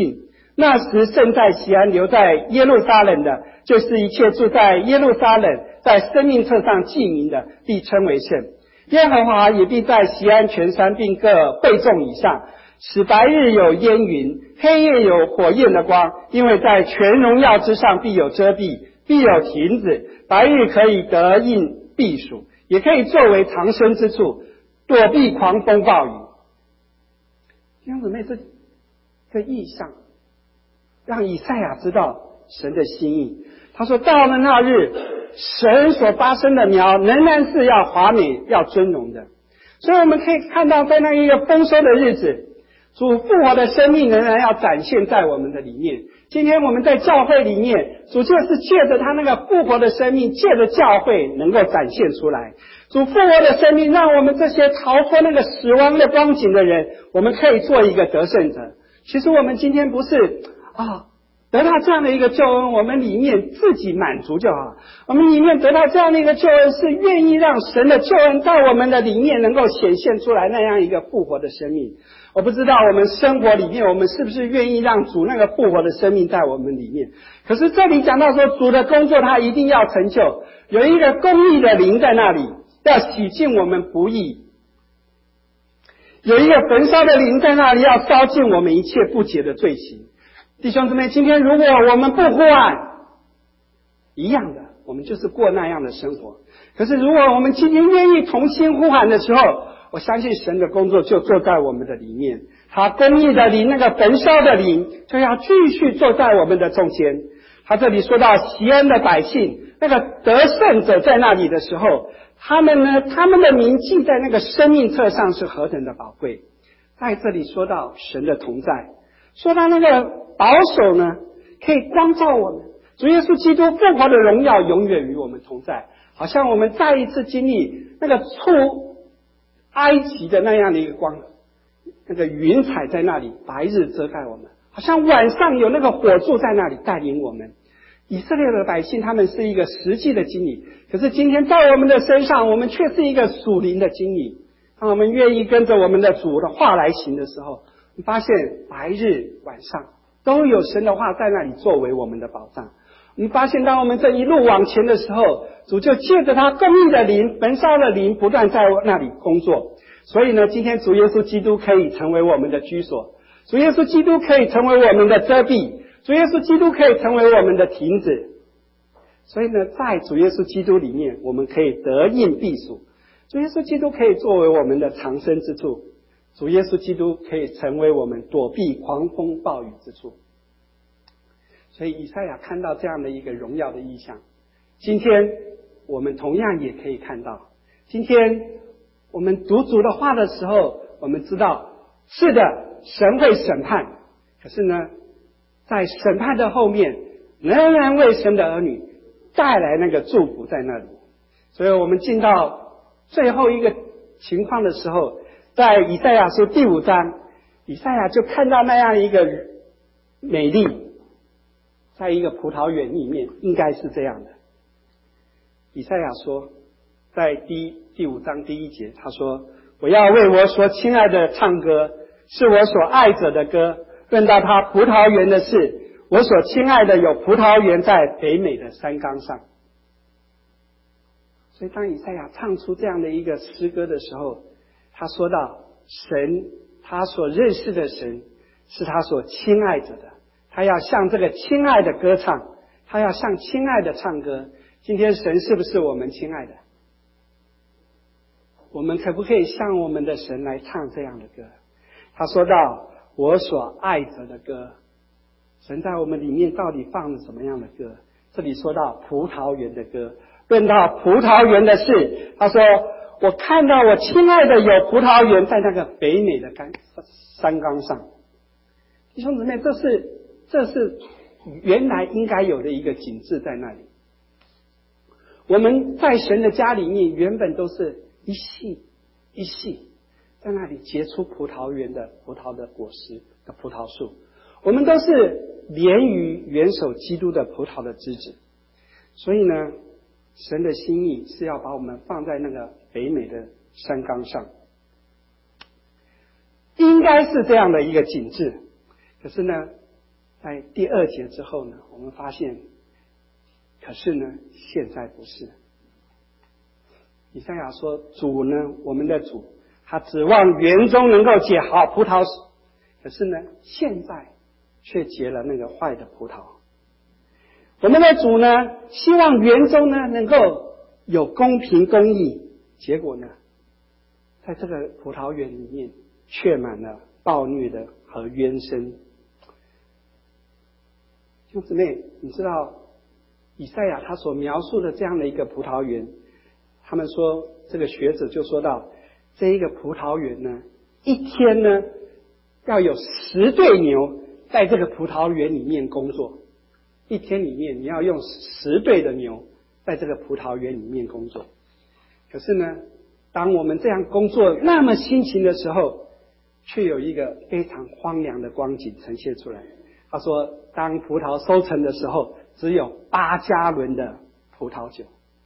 那时圣在西安留在耶路撒冷的，就是一切住在耶路撒冷在生命册上记名的，必称为圣。耶和华也必在西安全山并各会众以上，使白日有烟云，黑夜有火焰的光，因为在全荣耀之上必有遮蔽，必有亭子，白日可以得应避暑，也可以作为藏身之处，躲避狂风暴雨。弟兄姊妹，这个意象让以赛亚知道神的心意。他说到了那日，神所发生的苗仍然是要华美要尊荣的。所以我们可以看到，在那一个丰收的日子，主复活的生命仍然要展现在我们的里面。今天我们在教会里面，主就是借着他那个复活的生命，借着教会能够展现出来。主复活的生命让我们这些逃脱那个死亡的光景的人，我们可以做一个得胜者。其实我们今天不是得到这样的一个救恩，我们里面自己满足就好。我们里面得到这样的一个救恩，是愿意让神的救恩在我们的里面能够显现出来那样一个复活的生命。我不知道我们生活里面，我们是不是愿意让主那个复活的生命在我们里面。可是这里讲到说，主的工作他一定要成就，有一个公义的灵在那里，要洗净我们不义，有一个焚烧的灵在那里，要烧尽我们一切不洁的罪行。弟兄姊妹，今天如果我们不呼喊，一样的，我们就是过那样的生活。可是如果我们今天愿意同心呼喊的时候，我相信神的工作就坐在我们的里面，他公义的灵，那个焚烧的灵就要继续坐在我们的中间。他这里说到西安的百姓，那个得胜者在那里的时候，他们的名记在那个生命册上是何等的宝贵。在这里说到神的同在，说到那个保守呢，可以光照我们。主耶稣基督复活的荣耀永远与我们同在，好像我们再一次经历那个出埃及的那样的一个光，那个云彩在那里，白日遮盖我们，好像晚上有那个火柱在那里带领我们。以色列的百姓他们是一个实际的经历，可是今天在我们的身上，我们却是一个属灵的经历。当我们愿意跟着我们的主的话来行的时候，你发现白日晚上都有神的话在那里作为我们的保障。我们发现当我们这一路往前的时候，主就借着他公义的灵，焚烧的灵不断在那里工作。所以呢，今天主耶稣基督可以成为我们的居所，主耶稣基督可以成为我们的遮蔽，主耶稣基督可以成为我们的亭子。所以呢，在主耶稣基督里面，我们可以得应避暑，主耶稣基督可以作为我们的藏身之处，主耶稣基督可以成为我们躲避狂风暴雨之处。所以以赛亚看到这样的一个荣耀的意象，今天我们同样也可以看到。今天我们读主的话的时候，我们知道是的，神会审判，可是呢，在审判的后面仍然为神的儿女带来那个祝福在那里。所以我们进到最后一个情况的时候，在以赛亚书第5章，以赛亚就看到那样一个美丽，在一个葡萄园里面，应该是这样的。以赛亚说，在第5章第1节，他说：我要为我所亲爱的唱歌，是我所爱者的歌。论到他葡萄园的事，我所亲爱的有葡萄园在北美的山冈上。所以当以赛亚唱出这样的一个诗歌的时候，他说到神，他所认识的神是他所亲爱者的，他要向这个亲爱的歌唱，他要向亲爱的唱歌。今天神是不是我们亲爱的？我们可不可以向我们的神来唱这样的歌？他说到我所爱者的歌，神在我们里面到底放了什么样的歌？这里说到葡萄园的歌，论到葡萄园的事，他说我看到我亲爱的有葡萄园在那个北美的山冈上。弟兄姊妹，这是原来应该有的一个景致在那里。我们在神的家里面原本都是一系一系在那里结出葡萄园的葡萄的果实的葡萄树，我们都是连于元首基督的葡萄的枝子。所以呢，神的心意是要把我们放在那个北美的山冈上，应该是这样的一个景致。可是呢， 在第2节之后呢，我们发现，可是呢，现在不是。以赛亚说，主呢，我们的主，他指望园中能够结好葡萄，可是呢，现在却结了那个坏的葡萄。我们的主呢，希望园中呢能够有公平公义，结果呢，在这个葡萄园里面却满了暴虐的和冤声。弟兄姊妹，你知道以赛亚他所描述的这样的一个葡萄园，他们说这个学者就说到，这一个葡萄园呢，一天呢要有10对牛在这个葡萄园里面工作，一天里面你要用10对的牛在这个葡萄园里面工作。可是呢，当我们这样工作那么辛勤的时候，却有一个非常荒凉的光景呈现出来。他说，当葡萄收成的时候，只有8加仑的葡萄酒。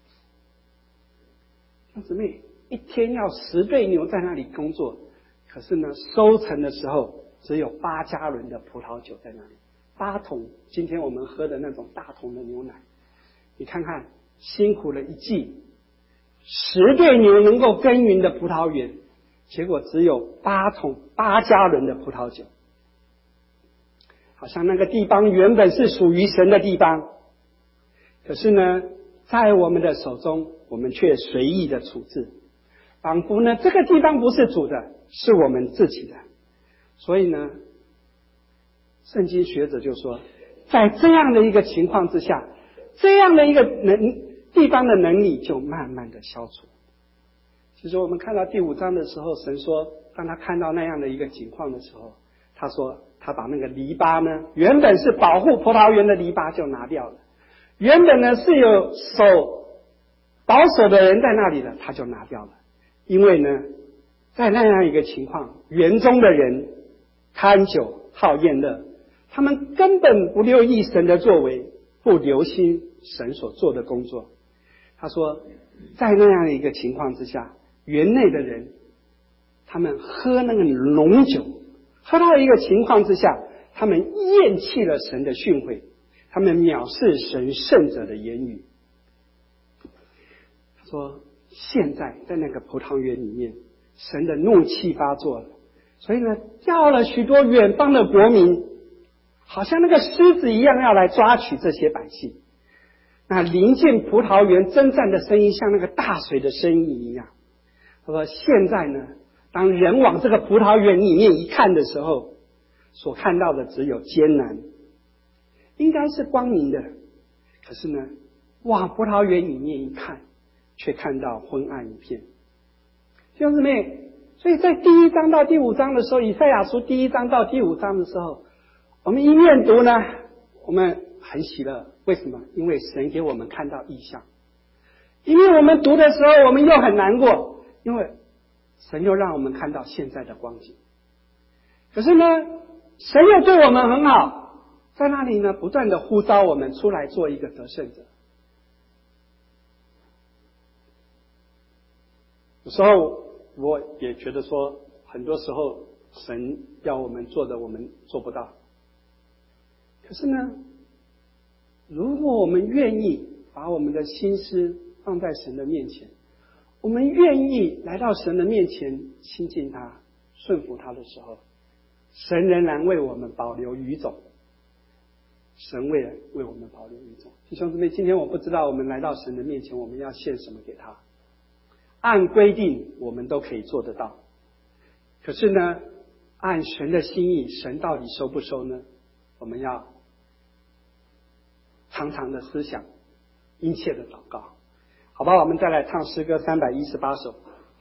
兄姊妹，一天要10对牛在那里工作，可是呢，收成的时候只有8加仑的葡萄酒在那里，8桶今天我们喝的那种大桶的牛奶。你看看，辛苦了一季，10对牛能够耕耘的葡萄园，结果只有8桶8加仑的葡萄酒。好像那个地方原本是属于神的地方，可是呢，在我们的手中，我们却随意的处置，仿佛呢这个地方不是主的，是我们自己的。所以呢，圣经学者就说，在这样的一个情况之下，这样的一个地方的能力就慢慢的消除。其实我们看到第5章的时候，神说，当他看到那样的一个情况的时候，他说他把那个篱笆呢，原本是保护葡萄园的篱笆就拿掉了，原本呢是有保守的人在那里的，他就拿掉了。因为呢，在那样一个情况，园中的人贪酒好宴乐，他们根本不留意神的作为，不留心神所做的工作。他说，在那样一个情况之下，园内的人他们喝那个浓酒，喝到一个情况之下，他们厌弃了神的训诲，他们藐视神圣者的言语。他说，现在在那个葡萄园里面，神的怒气发作了，所以呢，叫了许多远方的国民，好像那个狮子一样要来抓取这些百姓。那临近葡萄园征战的声音，像那个大水的声音一样。他说，现在呢，当人往这个葡萄园里面一看的时候，所看到的只有艰难，应该是光明的，可是呢，往葡萄园里面一看，却看到昏暗一片。弟兄姊妹，所以在第1章到第5章的时候，以赛亚书第1章到第5章的时候，我们一面读呢，我们很喜乐。为什么？因为神给我们看到异象。因为我们读的时候，我们又很难过，因为神又让我们看到现在的光景。可是呢，神又对我们很好，在那里呢，不断的呼召我们出来做一个得胜者。有时候我也觉得说，很多时候神要我们做的，我们做不到。可是呢，如果我们愿意把我们的心思放在神的面前，我们愿意来到神的面前亲近他、顺服他的时候，神仍然为我们保留余种。神为我们保留余种。弟兄姊妹，今天我不知道我们来到神的面前，我们要献什么给他。按规定我们都可以做得到，可是呢，按神的心意，神到底收不收呢？我们要常常的思想，殷切的祷告。好吧，我们再来唱诗歌318首。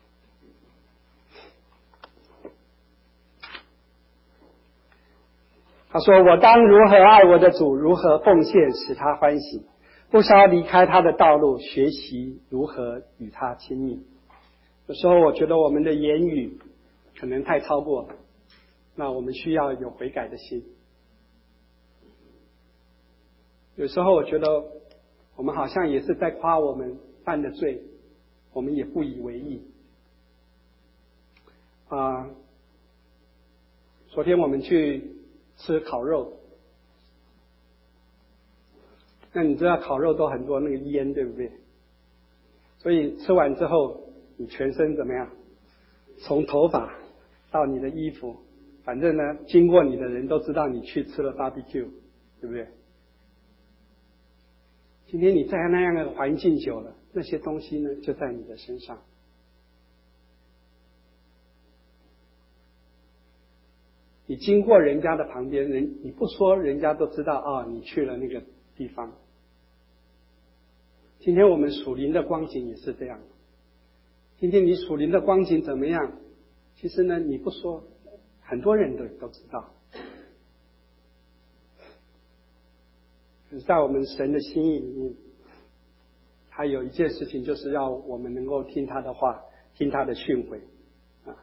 他说，我当如何爱我的主，如何奉献使他欢喜，不稍离开他的道路，学习如何与他亲密。有时候我觉得我们的言语可能太超过了，那我们需要有悔改的心。有时候我觉得我们好像也是在夸我们犯的罪，我们也不以为意。昨天我们去吃烤肉， 那你知道烤肉都很多那个烟，对不对？所以吃完之后，你全身怎么样？从头发到你的衣服，反正呢，经过你的人都知道你去吃了 barbecue， 对不对？今天你在那样的环境久了，那些东西呢，就在你的身上。你经过人家的旁边，你不说，人家都知道啊，你去了那个地方。今天我们属灵的光景也是这样。今天你属灵的光景怎么样？其实呢，你不说，很多人都知道。在我们神的心意里面，他有一件事情，就是要我们能够听他的话，听他的训诲啊。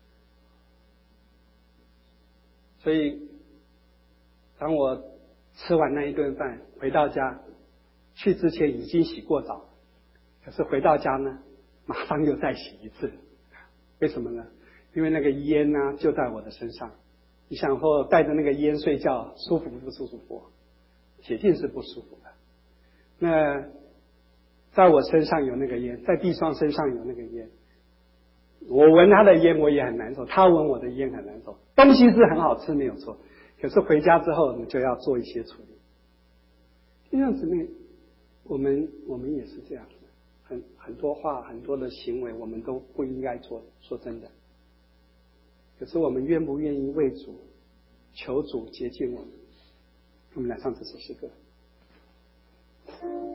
所以，当我吃完那一顿饭回到家，去之前已经洗过澡，可是回到家呢，马上又再洗一次。为什么呢？因为那个烟啊就在我的身上。你想说带着那个烟睡觉舒服不舒服？铁定是不舒服的。那在我身上有那个烟，在地双身上有那个烟，我闻他的烟我也很难受，他闻我的烟很难受。东西是很好吃没有错，可是回家之后呢，就要做一些处理。这样子呢，我们也是这样子，很多话很多的行为我们都不应该做，说真的。可是我们愿不愿意为主求主洁净我们？我们来唱这首诗歌。